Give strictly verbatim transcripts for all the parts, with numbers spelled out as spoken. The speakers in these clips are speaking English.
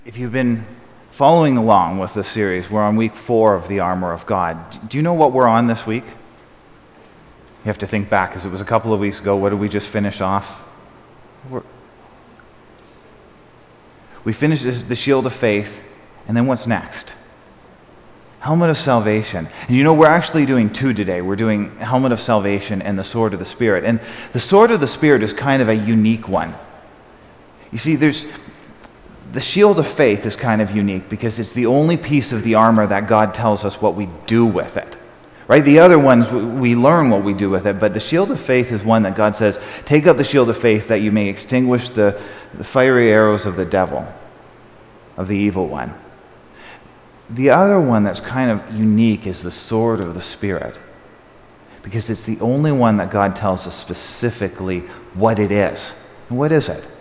If you've been following along with the series, we're on week four of the Armor of God. Do you know what we're on this week? You have to think back, because it was a couple of weeks ago. What did we just finish off? We're... We finished the shield of faith, and then what's next? Helmet of salvation. And you know, we're actually doing two today. We're doing helmet of salvation and the sword of the Spirit. And the sword of the Spirit is kind of a unique one. You see, there's... The shield of faith is kind of unique because it's the only piece of the armor that God tells us what we do with it. Right? The other ones, we learn what we do with it, but the shield of faith is one that God says, take up the shield of faith that you may extinguish the, the fiery arrows of the devil, of the evil one. The other one that's kind of unique is the sword of the Spirit, because it's the only one that God tells us specifically what it is. What is it?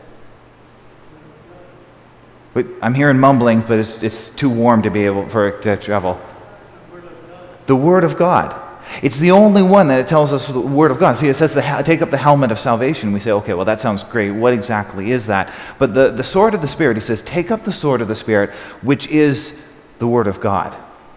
But I'm hearing mumbling, but it's, it's too warm to be able for it to travel. The Word of God. It's the only one that it tells us the Word of God. See, it says the, take up the helmet of salvation. We say, okay, well, that sounds great. What exactly is that? But the, the sword of the Spirit, he says, take up the sword of the Spirit, which is the Word of God.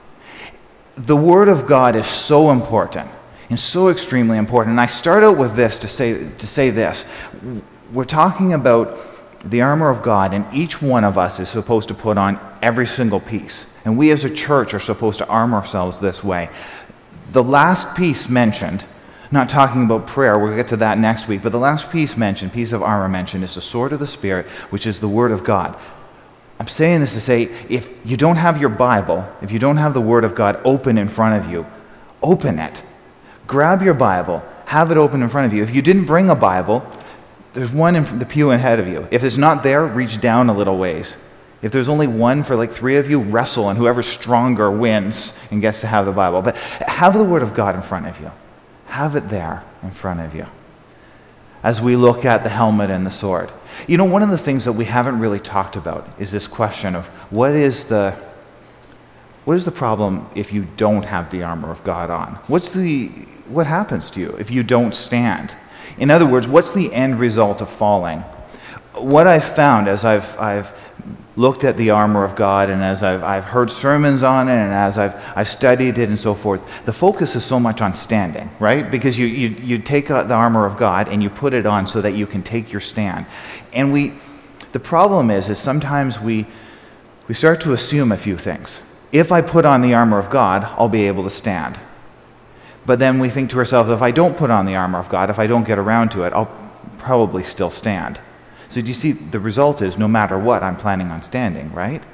The Word of God is so important and so extremely important. And I start out with this to say to say this. We're talking about the armor of God, and each one of us is supposed to put on every single piece. And we as a church are supposed to arm ourselves this way. The last piece mentioned, not talking about prayer, we'll get to that next week, but the last piece mentioned, piece of armor mentioned, is the sword of the Spirit, which is the Word of God. I'm saying this to say, if you don't have your Bible, if you don't have the Word of God open in front of you, open it. Grab your Bible, have it open in front of you. If you didn't bring a Bible, there's one in the pew ahead of you. If it's not there, reach down a little ways. If there's only one for like three of you, wrestle, and whoever's stronger wins and gets to have the Bible. But have the Word of God in front of you. Have it there in front of you as we look at the helmet and the sword. You know, one of the things that we haven't really talked about is this question of what is the what is the problem if you don't have the armor of God on? What's the what happens to you if you don't stand? In other words, what's the end result of falling? What I've found as I've I've looked at the armor of God, and as I've I've heard sermons on it, and as I've I've studied it and so forth, the focus is so much on standing, right? Because you you you take the armor of God and you put it on so that you can take your stand. And we the problem is is sometimes we we start to assume a few things. If I put on the armor of God, I'll be able to stand. But then we think to ourselves, if I don't put on the armor of God, if I don't get around to it, I'll probably still stand. So do you see, the result is no matter what, I'm planning on standing, right?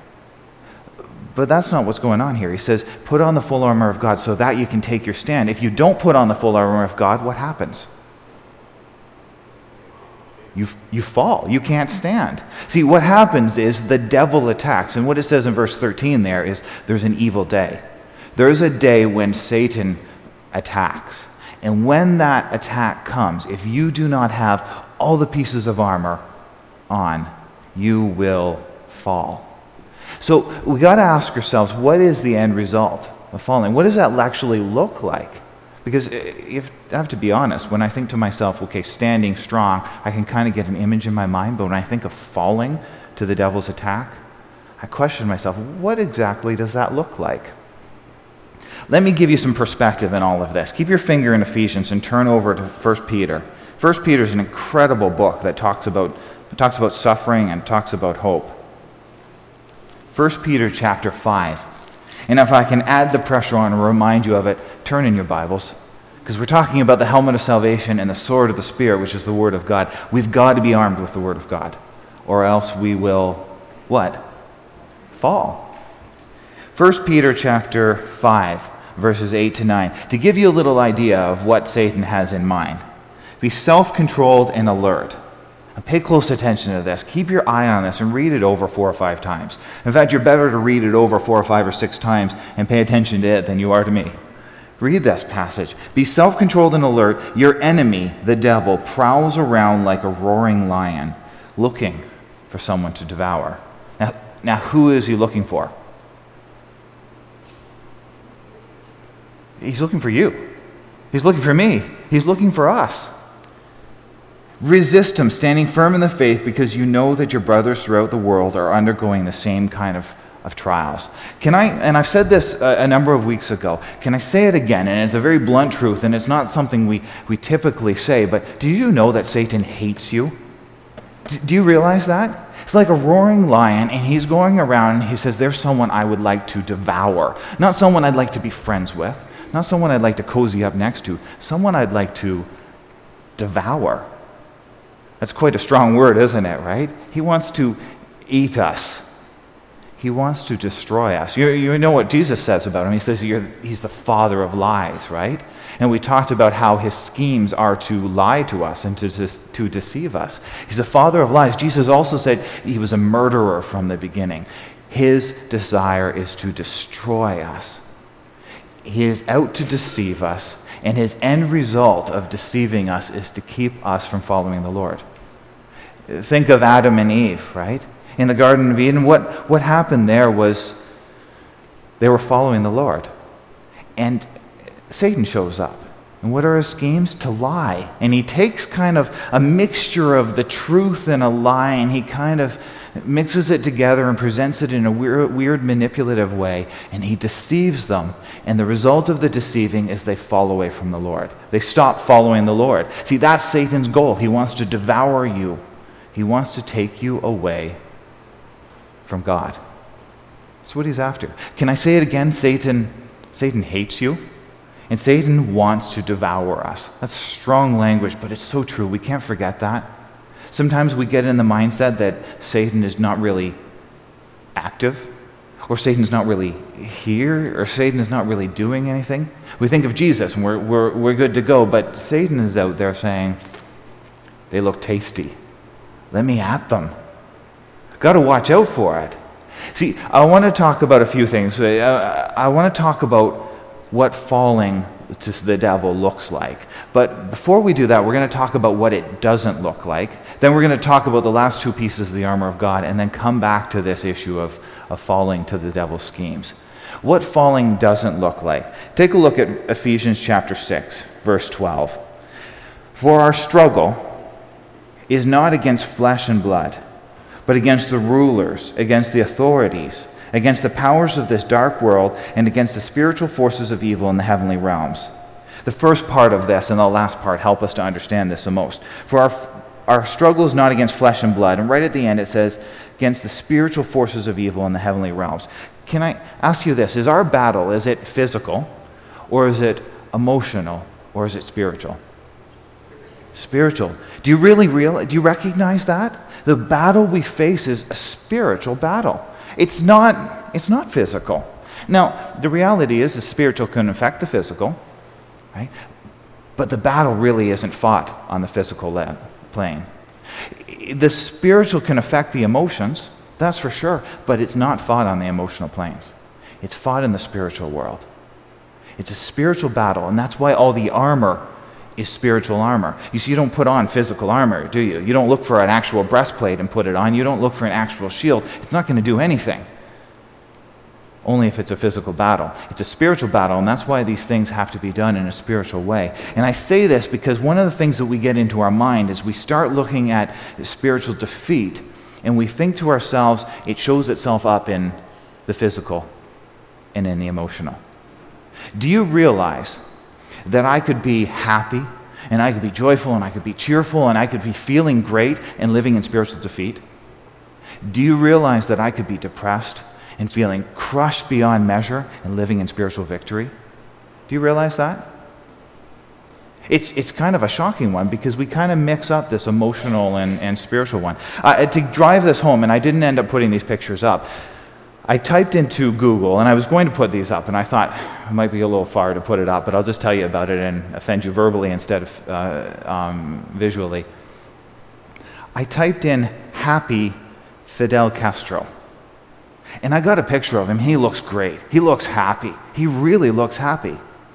But that's not what's going on here. He says, put on the full armor of God so that you can take your stand. If you don't put on the full armor of God, what happens? You, you fall. You can't stand. See, what happens is the devil attacks. And what it says in verse thirteen there is there's an evil day. There's a day when Satan attacks. And when that attack comes, if you do not have all the pieces of armor on, you will fall. So we got to ask ourselves, what is the end result of falling? What does that actually look like? Because if I have to be honest, when I think to myself, okay, standing strong, I can kind of get an image in my mind, but when I think of falling to the devil's attack, I question myself, what exactly does that look like? Let me give you some perspective in all of this. Keep your finger in Ephesians and turn over to First Peter. First Peter is an incredible book that talks about talks about suffering and talks about hope. First Peter chapter five. And if I can add the pressure on and remind you of it, turn in your Bibles. Because we're talking about the helmet of salvation and the sword of the Spirit, which is the Word of God. We've got to be armed with the Word of God. Or else we will, what? Fall. First Peter chapter five. Verses eight to nine, to give you a little idea of what Satan has in mind. Be self-controlled and alert. Now pay close attention to this. Keep your eye on this and read it over four or five times. In fact, you're better to read it over four or five or six times and pay attention to it than you are to me. Read this passage. Be self-controlled and alert. Your enemy, the devil, prowls around like a roaring lion, looking for someone to devour. Now, now who is he looking for? He's looking for you. He's looking for me. He's looking for us. Resist him, standing firm in the faith, because you know that your brothers throughout the world are undergoing the same kind of, of trials. Can I, and I've said this a, a number of weeks ago, can I say it again? And it's a very blunt truth, and it's not something we, we typically say, but do you know that Satan hates you? D- do you realize that? It's like a roaring lion, and he's going around, and he says, there's someone I would like to devour. Not someone I'd like to be friends with, not someone I'd like to cozy up next to, someone I'd like to devour. That's quite a strong word, isn't it, right? He wants to eat us. He wants to destroy us. You, you know what Jesus says about him. He says you're, he's the father of lies, right? And we talked about how his schemes are to lie to us and to, to deceive us. He's the father of lies. Jesus also said he was a murderer from the beginning. His desire is to destroy us. He is out to deceive us, and his end result of deceiving us is to keep us from following the Lord. Think of Adam and Eve, right? In the Garden of Eden, what, what happened there was they were following the Lord. And Satan shows up. And what are his schemes? To lie. And he takes kind of a mixture of the truth and a lie, and he kind of mixes it together and presents it in a weird, weird manipulative way, and he deceives them. And the result of the deceiving is they fall away from the Lord. They stop following the Lord. See, that's Satan's goal. He wants to devour you. He wants to take you away from God. That's what he's after. Can I say it again? Satan, Satan hates you, and Satan wants to devour us. That's strong language, but it's so true. We can't forget that. Sometimes we get in the mindset that Satan is not really active, or Satan's not really here, or Satan is not really doing anything. We think of Jesus, and we're, we're, we're good to go, but Satan is out there saying, they look tasty. Let me at them. Got to watch out for it. See, I want to talk about a few things. I, I want to talk about what falling to the devil looks like. But before we do that, we're going to talk about what it doesn't look like. Then we're going to talk about the last two pieces of the armor of God, and then come back to this issue of, of falling to the devil's schemes. What falling doesn't look like. Take a look at Ephesians chapter six, verse twelve. For our struggle is not against flesh and blood, but against the rulers, against the authorities, against the powers of this dark world, and against the spiritual forces of evil in the heavenly realms. The first part of this and the last part help us to understand this the most. For our, our struggle is not against flesh and blood, and right at the end it says, against the spiritual forces of evil in the heavenly realms. Can I ask you this? Is our battle, is it physical, or is it emotional, or is it spiritual? Spiritual. Do you really realize, do you recognize that? The battle we face is a spiritual battle. It's not, it's not physical. Now, the reality is the spiritual can affect the physical, right? But the battle really isn't fought on the physical le- plane. The spiritual can affect the emotions, that's for sure, but it's not fought on the emotional planes. It's fought in the spiritual world. It's a spiritual battle, and that's why all the armor is spiritual armor. You see, you don't put on physical armor, do you? You don't look for an actual breastplate and put it on. You don't look for an actual shield. It's not going to do anything. Only if it's a physical battle. It's a spiritual battle, and that's why these things have to be done in a spiritual way. And I say this because one of the things that we get into our mind is we start looking at spiritual defeat, and we think to ourselves, it shows itself up in the physical and in the emotional. Do you realize that I could be happy, and I could be joyful, and I could be cheerful, and I could be feeling great and living in spiritual defeat? Do you realize that I could be depressed and feeling crushed beyond measure and living in spiritual victory? Do you realize that? It's it's kind of a shocking one because we kind of mix up this emotional and, and spiritual one. Uh, to drive this home, and I didn't end up putting these pictures up, I typed into Google, and I was going to put these up, and I thought it might be a little far to put it up, but I'll just tell you about it and offend you verbally instead of uh, um, visually. I typed in happy Fidel Castro, and I got a picture of him. He looks great. He looks happy. He really looks happy.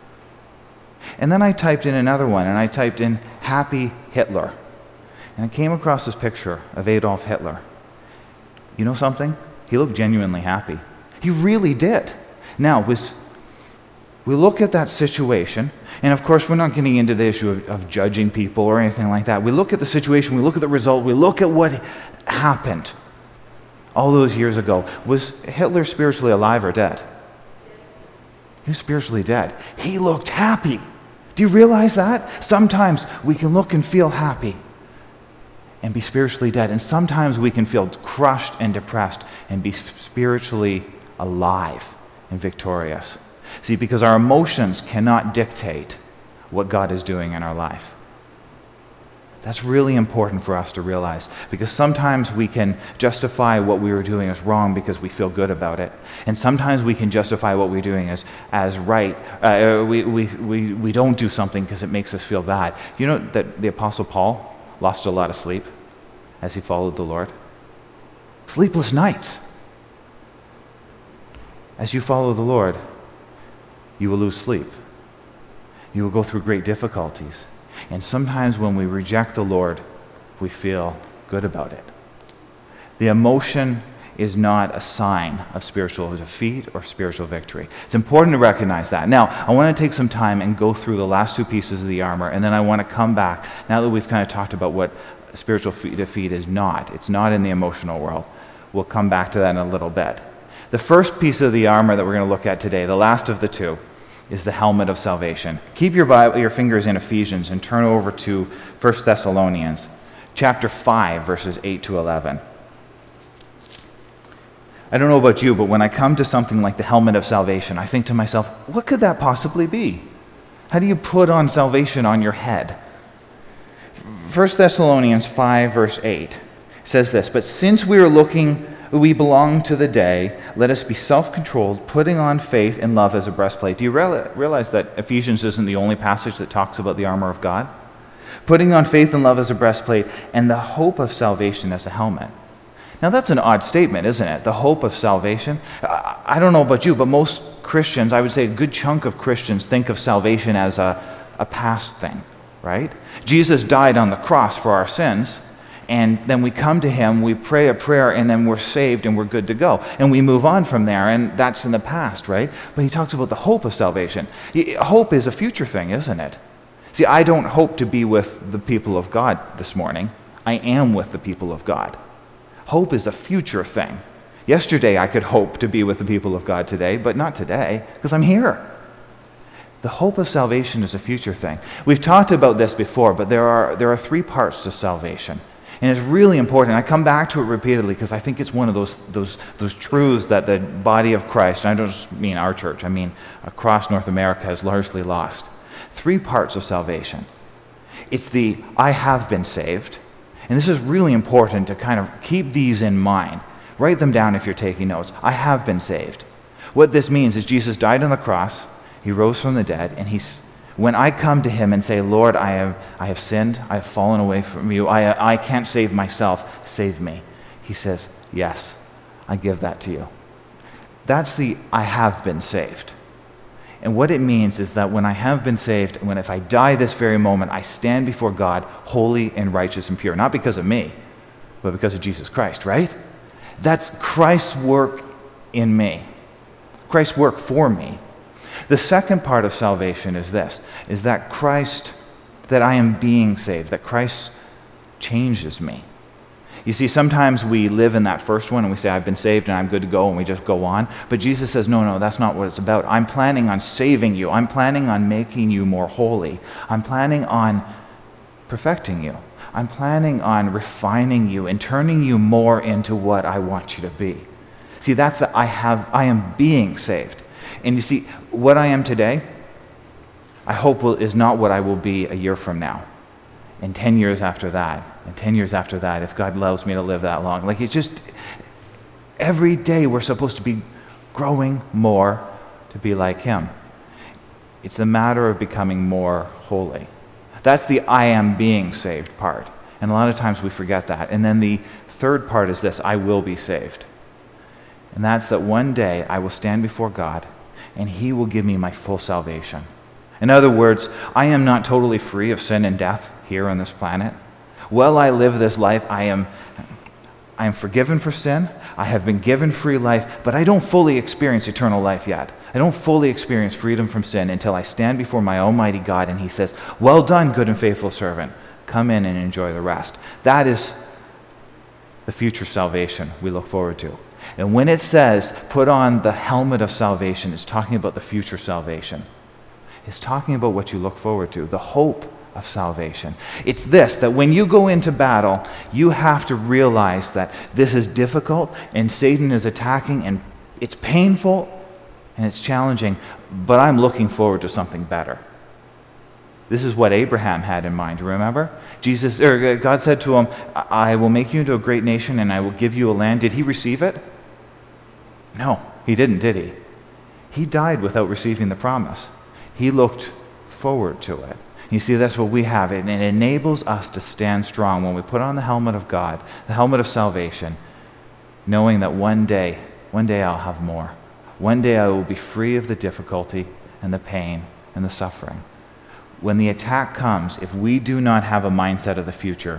And then I typed in another one, and I typed in happy Hitler, and I came across this picture of Adolf Hitler. You know something? He looked genuinely happy. He really did. Now, was We look at that situation, and of course we're not getting into the issue of, of judging people or anything like that. We look at the situation, we look at the result, we look at what happened all those years ago. Was Hitler spiritually alive or dead? He was spiritually dead. He looked happy. Do you realize that? Sometimes we can look and feel happy and be spiritually dead, and sometimes we can feel crushed and depressed and be spiritually alive and victorious. See, because our emotions cannot dictate what God is doing in our life. That's really important for us to realize, because sometimes we can justify what we were doing as wrong because we feel good about it, and sometimes we can justify what we're doing as, as right. Uh, we, we, we, we don't do something because it makes us feel bad. You know that the Apostle Paul lost a lot of sleep as he followed the Lord? Sleepless nights. As you follow the Lord, you will lose sleep. You will go through great difficulties. And sometimes when we reject the Lord, we feel good about it. The emotion is not a sign of spiritual defeat or spiritual victory. It's important to recognize that. Now, I want to take some time and go through the last two pieces of the armor, and then I want to come back, now that we've kind of talked about what spiritual defeat is not. It's not in the emotional world. We'll come back to that in a little bit. The first piece of the armor that we're going to look at today, the last of the two, is the helmet of salvation. Keep your Bible, your fingers in Ephesians and turn over to First Thessalonians, chapter five, verses eight to eleven. I don't know about you, but when I come to something like the helmet of salvation, I think to myself, what could that possibly be? How do you put on salvation on your head? First Thessalonians five, verse eight says this, "But since we are looking we belong to the day, let us be self-controlled, putting on faith and love as a breastplate." Do you realize that Ephesians isn't the only passage that talks about the armor of God? Putting on faith and love as a breastplate, and the hope of salvation as a helmet. Now that's an odd statement, isn't it? The hope of salvation. I don't know about you, but most Christians, I would say a good chunk of Christians, think of salvation as a, a past thing, right? Jesus died on the cross for our sins, and then we come to him, we pray a prayer, and then we're saved and we're good to go. And we move on from there, and that's in the past, right? But he talks about the hope of salvation. Hope is a future thing, isn't it? See, I don't hope to be with the people of God this morning. I am with the people of God. Hope is a future thing. Yesterday I could hope to be with the people of God today, but not today, because I'm here. The hope of salvation is a future thing. We've talked about this before, but there are there are three parts to salvation. And it's really important. I come back to it repeatedly because I think it's one of those those those truths that the body of Christ, and I don't just mean our church, I mean across North America, has largely lost. Three parts of salvation. It's the I have been saved. And this is really important to kind of keep these in mind. Write them down if you're taking notes. I have been saved. What this means is Jesus died on the cross, he rose from the dead, and he's when I come to him and say, Lord, I have I have sinned, I have fallen away from you, I, I can't save myself, save me. He says, yes, I give that to you. That's the I have been saved. And what it means is that when I have been saved, when if I die this very moment, I stand before God holy and righteous and pure. Not because of me, but because of Jesus Christ, right? That's Christ's work in me. Christ's work for me. The second part of salvation is this, is that Christ, that I am being saved, that Christ changes me. You see, sometimes we live in that first one and we say, I've been saved and I'm good to go, and we just go on. But Jesus says, no, no, that's not what it's about. I'm planning on saving you. I'm planning on making you more holy. I'm planning on perfecting you. I'm planning on refining you and turning you more into what I want you to be. See, that's the I have, I am being saved. And you see, what I am today, I hope will, is not what I will be a year from now, and ten years after that, and ten years after that, if God allows me to live that long. Like, it's just, every day we're supposed to be growing more to be like him. It's the matter of becoming more holy. That's the I am being saved part. And a lot of times we forget that. And then the third part is this, I will be saved. And that's that one day I will stand before God and he will give me my full salvation. In other words, I am not totally free of sin and death here on this planet. While I live this life, I am I am forgiven for sin. I have been given free life, but I don't fully experience eternal life yet. I don't fully experience freedom from sin until I stand before my Almighty God and He says, well done, good and faithful servant. Come in and enjoy the rest. That is the future salvation we look forward to. And when it says, put on the helmet of salvation, it's talking about the future salvation. It's talking about what you look forward to, the hope of salvation. It's this, that when you go into battle, you have to realize that this is difficult and Satan is attacking and it's painful and it's challenging, but I'm looking forward to something better. This is what Abraham had in mind, remember? Jesus, or God said to him, I will make you into a great nation and I will give you a land. Did he receive it? No, he didn't, did he? He died without receiving the promise. He looked forward to it. You see, that's what we have. And it enables us to stand strong when we put on the helmet of God, the helmet of salvation, knowing that one day, one day I'll have more. One day I will be free of the difficulty and the pain and the suffering. When the attack comes, if we do not have a mindset of the future,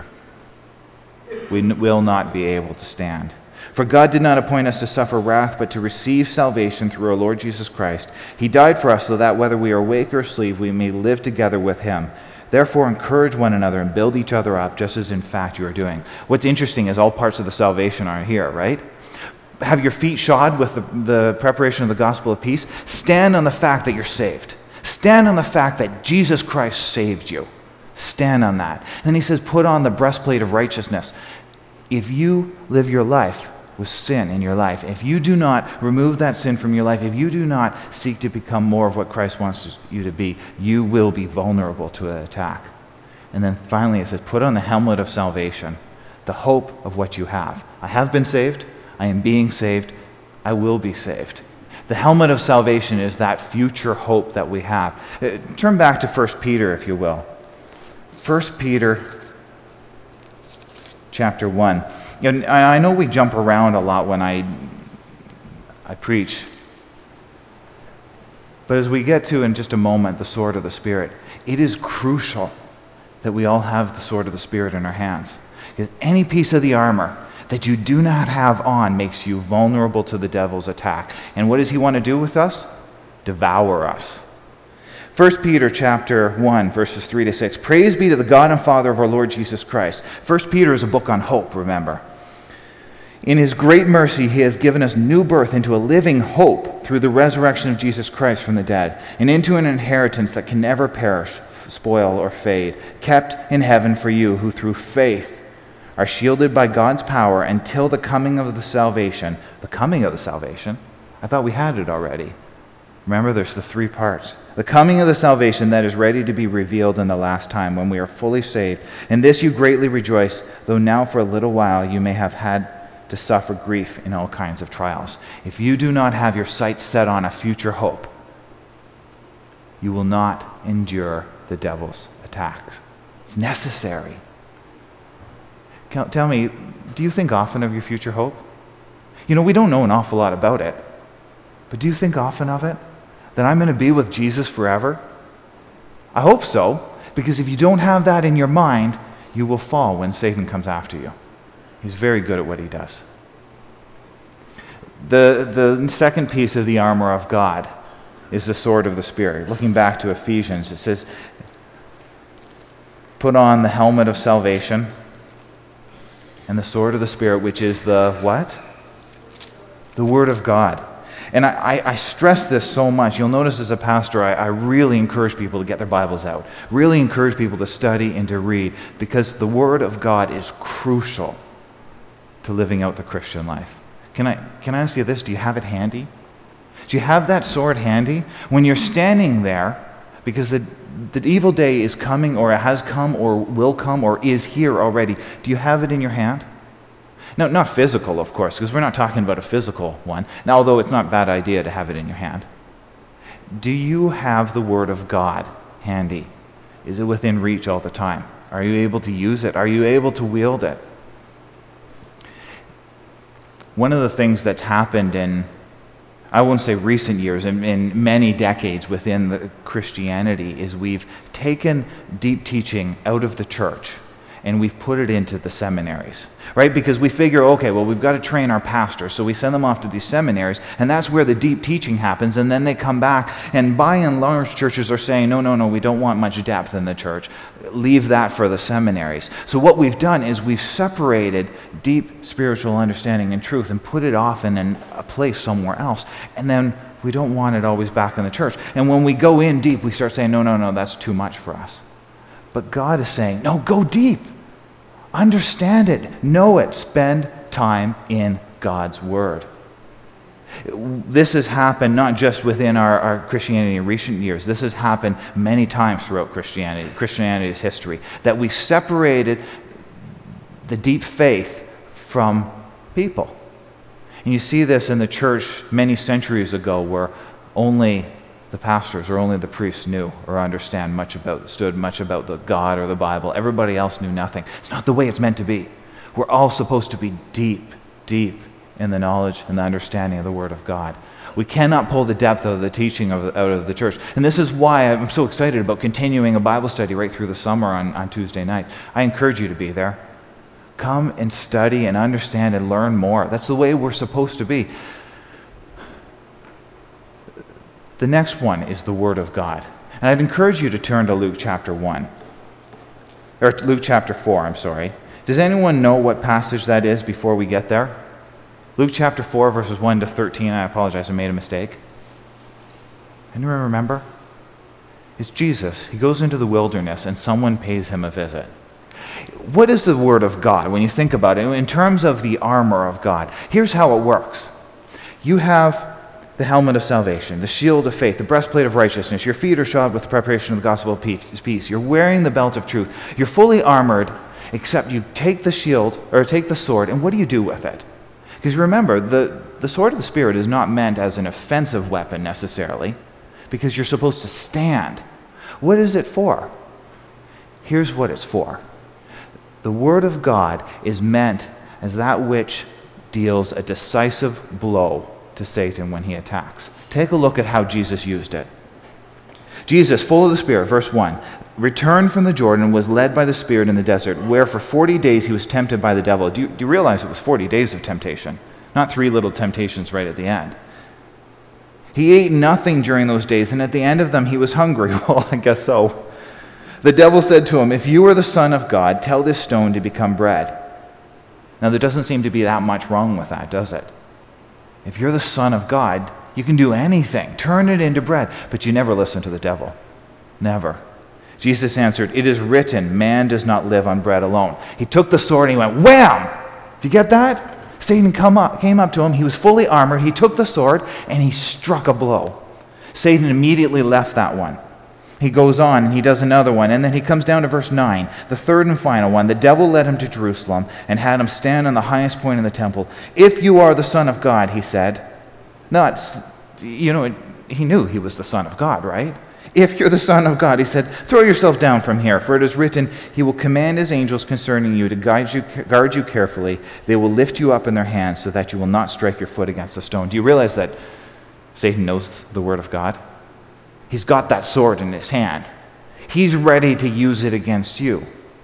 we n- will not be able to stand. For God did not appoint us to suffer wrath, but to receive salvation through our Lord Jesus Christ. He died for us so that whether we are awake or asleep, we may live together with Him. Therefore, encourage one another and build each other up, just as in fact you are doing. What's interesting is all parts of the salvation are here, right? Have your feet shod with the, the preparation of the gospel of peace. Stand on the fact that you're saved. Stand on the fact that Jesus Christ saved you. Stand on that. And then he says, put on the breastplate of righteousness. If you live your life with sin in your life, if you do not remove that sin from your life, if you do not seek to become more of what Christ wants you to be, you will be vulnerable to an attack. And then finally it says, put on the helmet of salvation, the hope of what you have. I have been saved. I am being saved. I will be saved. The helmet of salvation is that future hope that we have. Uh, turn back to First Peter, if you will. First Peter chapter one. And I know we jump around a lot when I, I preach. But as we get to, in just a moment, the sword of the Spirit, it is crucial that we all have the sword of the Spirit in our hands. Because any piece of the armor that you do not have on makes you vulnerable to the devil's attack. And what does he want to do with us? Devour us. First Peter chapter one, verses three to six. Praise be to the God and Father of our Lord Jesus Christ. First Peter is a book on hope, remember. In his great mercy, he has given us new birth into a living hope through the resurrection of Jesus Christ from the dead, and into an inheritance that can never perish, spoil, or fade, kept in heaven for you, who through faith are shielded by God's power until the coming of the salvation. The coming of the salvation? I thought we had it already. Remember, there's the three parts. The coming of the salvation that is ready to be revealed in the last time, when we are fully saved. In this you greatly rejoice, though now for a little while you may have had to suffer grief in all kinds of trials. If you do not have your sights set on a future hope, you will not endure the devil's attacks. It's necessary. Tell me, do you think often of your future hope? You know, we don't know an awful lot about it, but do you think often of it? That I'm going to be with Jesus forever? I hope so, because if you don't have that in your mind, you will fall when Satan comes after you. He's very good at what he does. The, the second piece of the armor of God is the sword of the Spirit. Looking back to Ephesians, it says, put on the helmet of salvation and the sword of the Spirit, which is the what? The Word of God. And I, I, I stress this so much. You'll notice as a pastor, I, I really encourage people to get their Bibles out. Really encourage people to study and to read, because the Word of God is crucial to living out the Christian life. Can I, can I ask you this? Do you have it handy? Do you have that sword handy? When you're standing there, because the, the evil day is coming, or it has come, or will come, or is here already, do you have it in your hand? No, not physical, of course, because we're not talking about a physical one. Now, although it's not a bad idea to have it in your hand. Do you have the Word of God handy? Is it within reach all the time? Are you able to use it? Are you able to wield it? One of the things that's happened in, I won't say recent years, in, in many decades within the Christianity, is we've taken deep teaching out of the church, and we've put it into the seminaries, right? Because we figure, okay, well, we've got to train our pastors, so we send them off to these seminaries, and that's where the deep teaching happens, and then they come back, and by and large, churches are saying, no, no, no, we don't want much depth in the church. Leave that for the seminaries. So what we've done is we've separated deep spiritual understanding and truth and put it off in an, a place somewhere else, and then we don't want it always back in the church. And when we go in deep, we start saying, no, no, no, that's too much for us. But God is saying, no, go deep. Understand it. Know it. Spend time in God's Word. This has happened not just within our, our Christianity in recent years. This has happened many times throughout Christianity, Christianity's history, that we separated the deep faith from people. And you see this in the church many centuries ago, where only the pastors or only the priests knew or understand much about, stood much about the God or the Bible. Everybody else knew nothing. It's not the way it's meant to be. We're all supposed to be deep, deep in the knowledge and the understanding of the Word of God. We cannot pull the depth of the teaching of the, out of the church. And this is why I'm so excited about continuing a Bible study right through the summer on, on Tuesday night. I encourage you to be there. Come and study and understand and learn more. That's the way we're supposed to be. The next one is the Word of God. And I'd encourage you to turn to Luke chapter one. Or Luke chapter four, I'm sorry. Does anyone know what passage that is before we get there? Luke chapter four, verses one to thirteen. I apologize, I made a mistake. Anyone remember? It's Jesus. He goes into the wilderness and someone pays him a visit. What is the Word of God when you think about it? In terms of the armor of God, here's how it works. You have the helmet of salvation, the shield of faith, the breastplate of righteousness. Your feet are shod with the preparation of the gospel of peace. You're wearing the belt of truth. You're fully armored, except you take the shield, or take the sword, and what do you do with it? Because remember, the, the sword of the Spirit is not meant as an offensive weapon necessarily, because you're supposed to stand. What is it for? Here's what it's for. The Word of God is meant as that which deals a decisive blow to Satan when he attacks. Take a look at how Jesus used it. Jesus, full of the Spirit, verse one, returned from the Jordan and was led by the Spirit in the desert, where for forty days he was tempted by the devil. Do you, do you realize it was forty days of temptation? Not three little temptations right at the end. He ate nothing during those days, and at the end of them he was hungry. Well, I guess so. The devil said to him, "If you are the Son of God, tell this stone to become bread." Now, there doesn't seem to be that much wrong with that, does it? If you're the Son of God, you can do anything. Turn it into bread. But you never listen to the devil. Never. Jesus answered, "It is written, man does not live on bread alone." He took the sword and he went, wham! Do you get that? Satan come up, came up to him. He was fully armored. He took the sword and he struck a blow. Satan immediately left that one. He goes on and he does another one. And then he comes down to verse nine, the third and final one. The devil led him to Jerusalem and had him stand on the highest point in the temple. "If you are the Son of God," he said. Not, you know, he knew he was the Son of God, right? "If you're the Son of God," he said, "throw yourself down from here, for it is written, he will command his angels concerning you to guide you, guard you carefully. They will lift you up in their hands so that you will not strike your foot against a stone." Do you realize that Satan knows the Word of God? He's got that sword in his hand. He's ready to use it against you.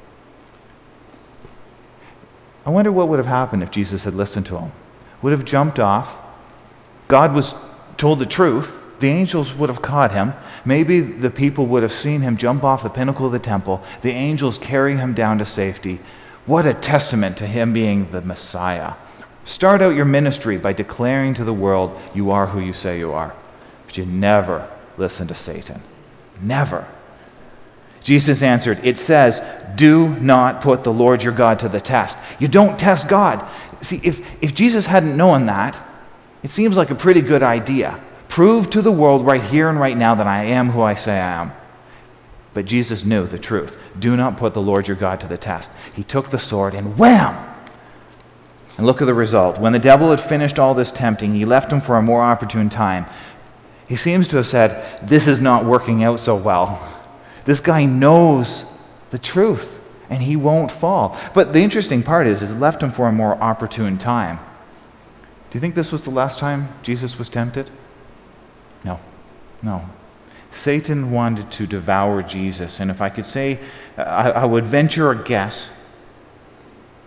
I wonder what would have happened if Jesus had listened to him. Would have jumped off. God was told the truth. The angels would have caught him. Maybe the people would have seen him jump off the pinnacle of the temple. The angels carry him down to safety. What a testament to him being the Messiah. Start out your ministry by declaring to the world you are who you say you are. But you never listen to Satan. Never. Jesus answered, "It says, do not put the Lord your God to the test." You don't test God. See, if, if Jesus hadn't known that, it seems like a pretty good idea. Prove to the world right here and right now that I am who I say I am. But Jesus knew the truth. Do not put the Lord your God to the test. He took the sword and wham! And look at the result. When the devil had finished all this tempting, he left him for a more opportune time. He seems to have said, this is not working out so well. This guy knows the truth, and he won't fall. But the interesting part is, is left him for a more opportune time. Do you think this was the last time Jesus was tempted? No. No. Satan wanted to devour Jesus, and if I could say, I, I would venture a guess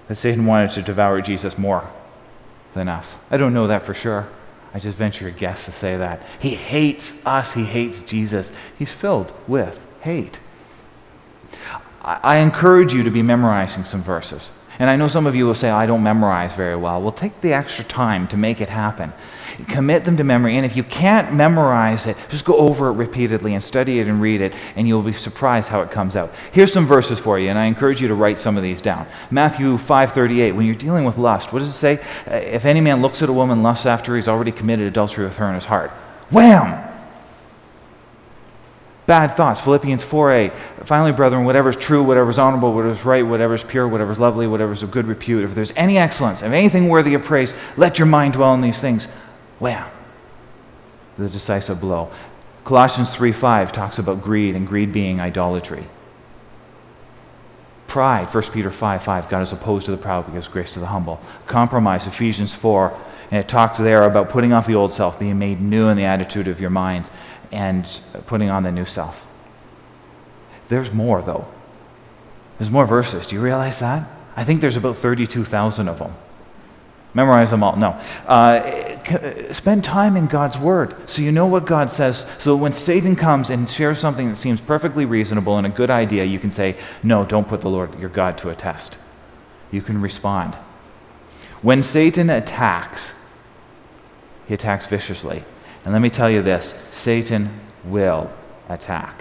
that Satan wanted to devour Jesus more than us. I don't know that for sure. I just venture a guess to say that. He hates us. He hates Jesus. He's filled with hate. I, I encourage you to be memorizing some verses. And I know some of you will say, I don't memorize very well. Well, take the extra time to make it happen. Commit them to memory. And if you can't memorize it, just go over it repeatedly and study it and read it, and you'll be surprised how it comes out. Here's some verses for you, and I encourage you to write some of these down. Matthew five thirty-eight, when you're dealing with lust, what does it say? If any man looks at a woman, lusts after her, he's already committed adultery with her in his heart. Wham! Bad thoughts. Philippians four eight. Finally, brethren, whatever is true, whatever is honorable, whatever is right, whatever is pure, whatever is lovely, whatever is of good repute, if there's any excellence, if anything worthy of praise, let your mind dwell on these things. Wham! The decisive blow. Colossians three five talks about greed, and greed being idolatry. Pride, First Peter five five, God is opposed to the proud but gives grace to the humble. Compromise, Ephesians four, and it talks there about putting off the old self, being made new in the attitude of your mind, and putting on the new self. There's more, though. There's more verses. Do you realize that? I think there's about thirty-two thousand of them. Memorize them all. No. Uh, spend time in God's Word so you know what God says, so that when Satan comes and shares something that seems perfectly reasonable and a good idea, you can say, no, don't put the Lord, your God, to a test. You can respond. When Satan attacks, he attacks viciously. And let me tell you this, Satan will attack.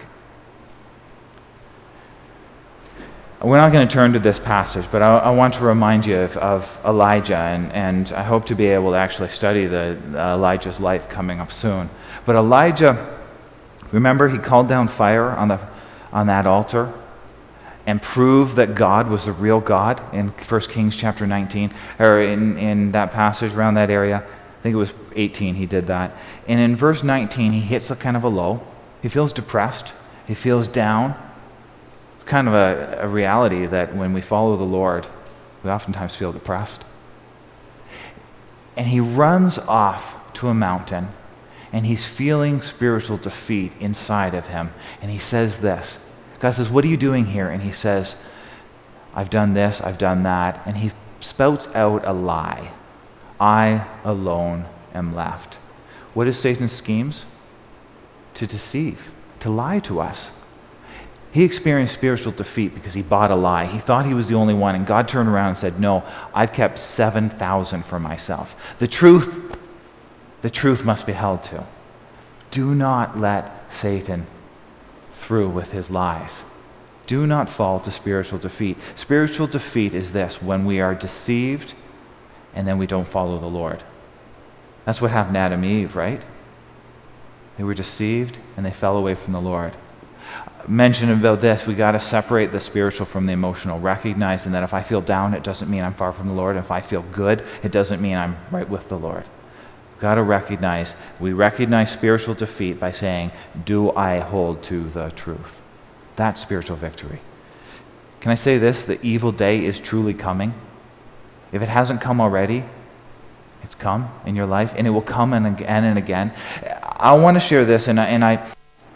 We're not going to turn to this passage, but I, I want to remind you of, of Elijah, and, and I hope to be able to actually study the, the Elijah's life coming up soon. But Elijah, remember, he called down fire on the on that altar and proved that God was the real God in First Kings chapter nineteen, or in, in that passage around that area. I think it was eighteen he did that. And in verse nineteen, he hits a kind of a low. He feels depressed. He feels down. It's kind of a, a reality that when we follow the Lord, we oftentimes feel depressed. And he runs off to a mountain, and he's feeling spiritual defeat inside of him. And he says this. God says, what are you doing here? And he says, I've done this, I've done that. And he spouts out a lie. I alone am left. What is Satan's schemes? To deceive, to lie to us. He experienced spiritual defeat because he bought a lie. He thought he was the only one, and God turned around and said, no, I've kept seven thousand for myself. The truth, the truth must be held to. Do not let Satan through with his lies. Do not fall to spiritual defeat. Spiritual defeat is this, when we are deceived and then we don't follow the Lord. That's what happened to Adam and Eve, right? They were deceived and they fell away from the Lord. Mention about this, we got to separate the spiritual from the emotional, recognizing that if I feel down, it doesn't mean I'm far from the Lord. If I feel good, it doesn't mean I'm right with the Lord. We've got to recognize, we recognize spiritual defeat by saying, do I hold to the truth? That's spiritual victory. Can I say this? The evil day is truly coming. If it hasn't come already, it's come in your life, and it will come and again and again. I want to share this, and I, and I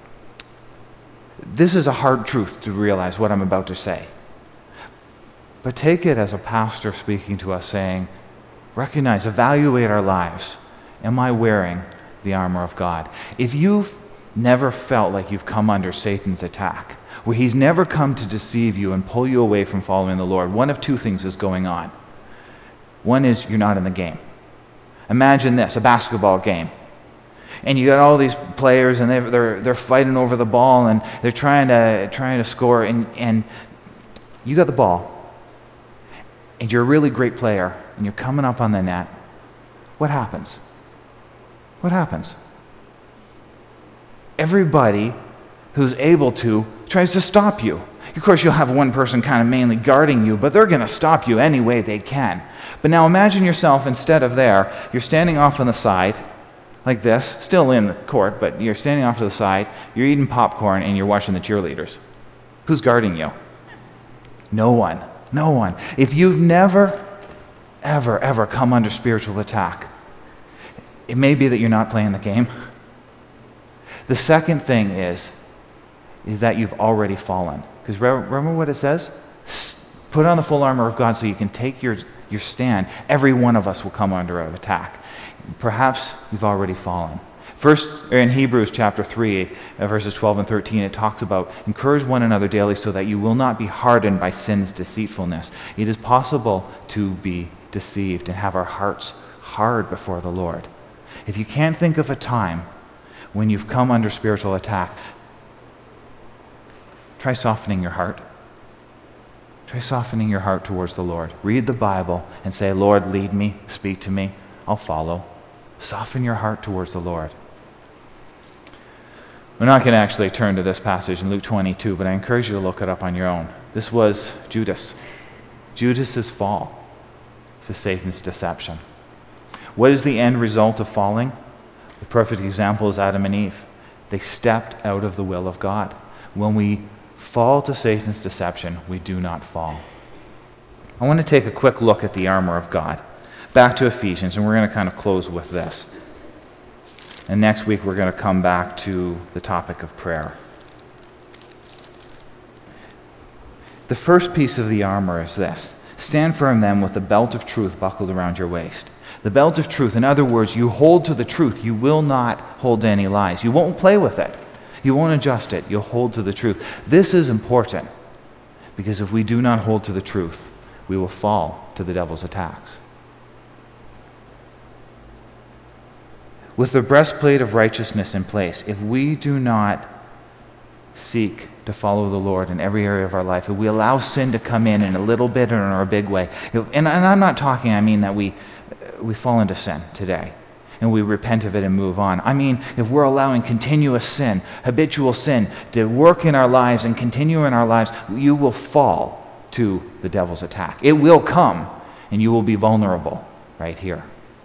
this is a hard truth to realize what I'm about to say. But take it as a pastor speaking to us saying, recognize, evaluate our lives. Am I wearing the armor of God? If you've never felt like you've come under Satan's attack, where he's never come to deceive you and pull you away from following the Lord, one of two things is going on. One is you're not in the game. Imagine this, a basketball game. And you got all these players, and they're, they're they're fighting over the ball, and they're trying to trying to score, and, and you got the ball, and you're a really great player, and you're coming up on the net. What happens? What happens? Everybody who's able to tries to stop you. Of course, you'll have one person kind of mainly guarding you, but they're going to stop you any way they can. But now imagine yourself, instead of there, you're standing off on the side, like this, still in the court, but you're standing off to the side, you're eating popcorn, and you're watching the cheerleaders. Who's guarding you? No one. No one. If you've never, ever, ever come under spiritual attack, it may be that you're not playing the game. The second thing is, is that you've already fallen. Because remember what it says? Put on the full armor of God so you can take your, your stand. Every one of us will come under attack. Perhaps you've already fallen. First, or in Hebrews chapter three, uh, verses twelve and thirteen, it talks about encourage one another daily so that you will not be hardened by sin's deceitfulness. It is possible to be deceived and have our hearts hard before the Lord. If you can't think of a time when you've come under spiritual attack, try softening your heart. Try softening your heart towards the Lord. Read the Bible and say, Lord, lead me, speak to me, I'll follow. Soften your heart towards the Lord. We're not going to actually turn to this passage in Luke twenty-two, but I encourage you to look it up on your own. This was Judas. Judas's fall to Satan's deception. What is the end result of falling? The perfect example is Adam and Eve. They stepped out of the will of God. When we fall to Satan's deception, we do not fall. I want to take a quick look at the armor of God. Back to Ephesians, and we're going to kind of close with this. And next week we're going to come back to the topic of prayer. The first piece of the armor is this. Stand firm then with the belt of truth buckled around your waist. The belt of truth, in other words, you hold to the truth. You will not hold to any lies. You won't play with it. You won't adjust it. You'll hold to the truth. This is important because if we do not hold to the truth, we will fall to the devil's attacks. With the breastplate of righteousness in place, if we do not seek to follow the Lord in every area of our life, if we allow sin to come in in a little bit or in a big way, if, and, and I'm not talking, I mean that we, we fall into sin today and we repent of it and move on. I mean, if we're allowing continuous sin, habitual sin, to work in our lives and continue in our lives, you will fall to the devil's attack. It will come, and you will be vulnerable right here.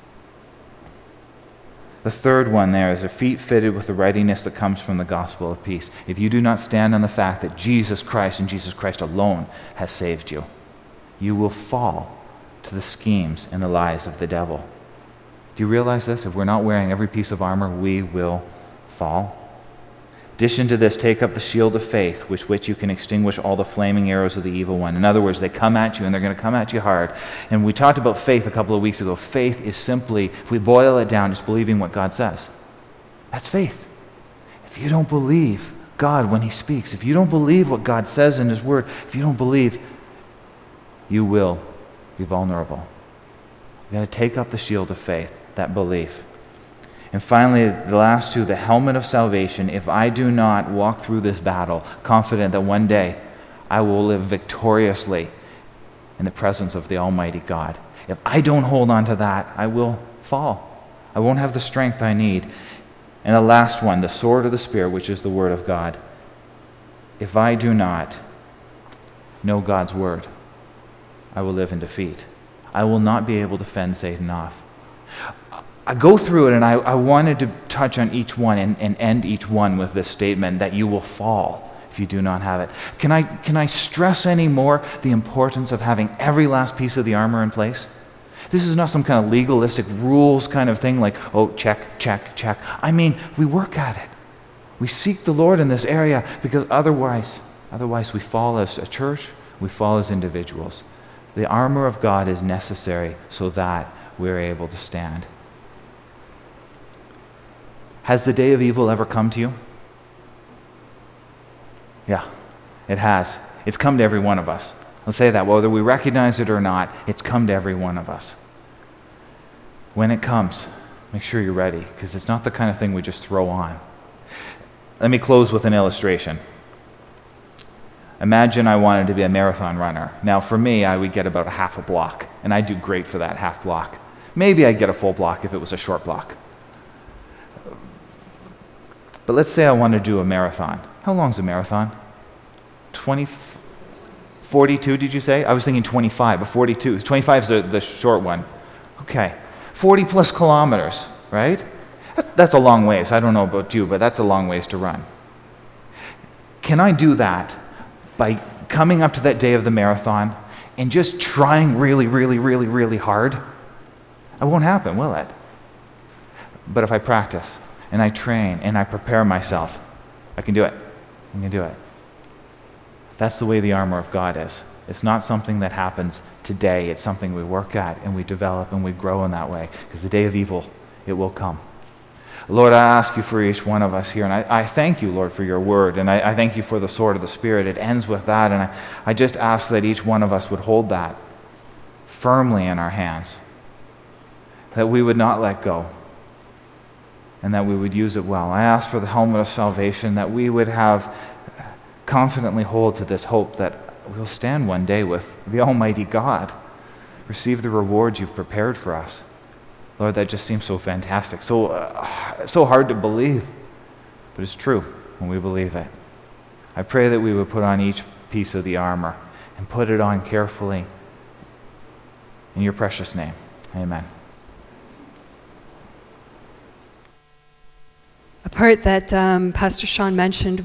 The third one there is a feet fitted with the readiness that comes from the gospel of peace. If you do not stand on the fact that Jesus Christ and Jesus Christ alone has saved you, you will fall to the schemes and the lies of the devil. Do you realize this? If we're not wearing every piece of armor, we will fall. In addition to this, take up the shield of faith, with which you can extinguish all the flaming arrows of the evil one. In other words, they come at you, and they're going to come at you hard. And we talked about faith a couple of weeks ago. Faith is simply, if we boil it down, just believing what God says. That's faith. If you don't believe God when He speaks, if you don't believe what God says in His Word, if you don't believe, you will be vulnerable. You're going to take up the shield of faith, that belief. And finally, the last two, the helmet of salvation. If I do not walk through this battle, confident that one day I will live victoriously in the presence of the Almighty God, if I don't hold on to that, I will fall. I won't have the strength I need. And the last one, the sword of the Spirit, which is the Word of God. If I do not know God's Word, I will live in defeat. I will not be able to fend Satan off. I go through it, and I, I wanted to touch on each one and, and end each one with this statement that you will fall if you do not have it. Can I, can I stress any more the importance of having every last piece of the armor in place? This is not some kind of legalistic rules kind of thing like, oh, check, check, check. I mean, we work at it. We seek the Lord in this area because otherwise, otherwise we fall as a church, we fall as individuals. The armor of God is necessary so that we're able to stand. Has the day of evil ever come to you? Yeah, it has. It's come to every one of us. Let's say that. Whether we recognize it or not, it's come to every one of us. When it comes, make sure you're ready, because it's not the kind of thing we just throw on. Let me close with an illustration. Imagine I wanted to be a marathon runner. Now, for me, I would get about a half a block, and I'd do great for that half block. Maybe I'd get a full block if it was a short block. But let's say I want to do a marathon. How long is a marathon? twenty, forty-two, did you say? I was thinking twenty-five, but forty-two. twenty-five is the, the short one. Okay. forty plus kilometers, right? That's, that's a long ways. I don't know about you, but that's a long ways to run. Can I do that by coming up to that day of the marathon and just trying really, really, really, really hard? It won't happen, will it? But if I practice, and I train, and I prepare myself, I can do it. I can do it. That's the way the armor of God is. It's not something that happens today. It's something we work at and we develop and we grow in that way, because the day of evil, it will come. Lord, I ask you for each one of us here, and I, I thank you, Lord, for your word, and I, I thank you for the sword of the Spirit. It ends with that, and I, I just ask that each one of us would hold that firmly in our hands, that we would not let go, and that we would use it well. I ask for the helmet of salvation, that we would have confidently hold to this hope that we'll stand one day with the Almighty God, receive the rewards you've prepared for us. Lord, that just seems so fantastic, so uh, so hard to believe, but it's true when we believe it. I pray that we would put on each piece of the armor and put it on carefully. In your precious name, amen. A part that um, Pastor Sean mentioned